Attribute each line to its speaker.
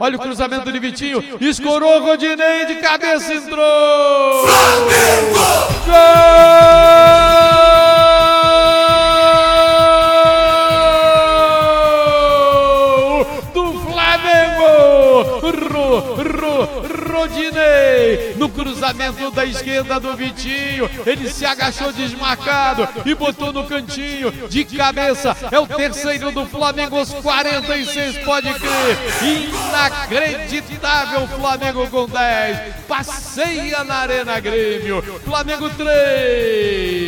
Speaker 1: Olha o cruzamento de Vitinho, escorou o Rodinei, de cabeça entrou!
Speaker 2: Flamengo!
Speaker 1: Gol do Flamengo! Rodinei, no cruzamento da esquerda do Vitinho, ele se agachou desmarcado e botou no cantinho, de cabeça, é o terceiro do Flamengo aos 46, pode crer, inacreditável, Flamengo com 10, passeia na Arena Grêmio, Flamengo 3.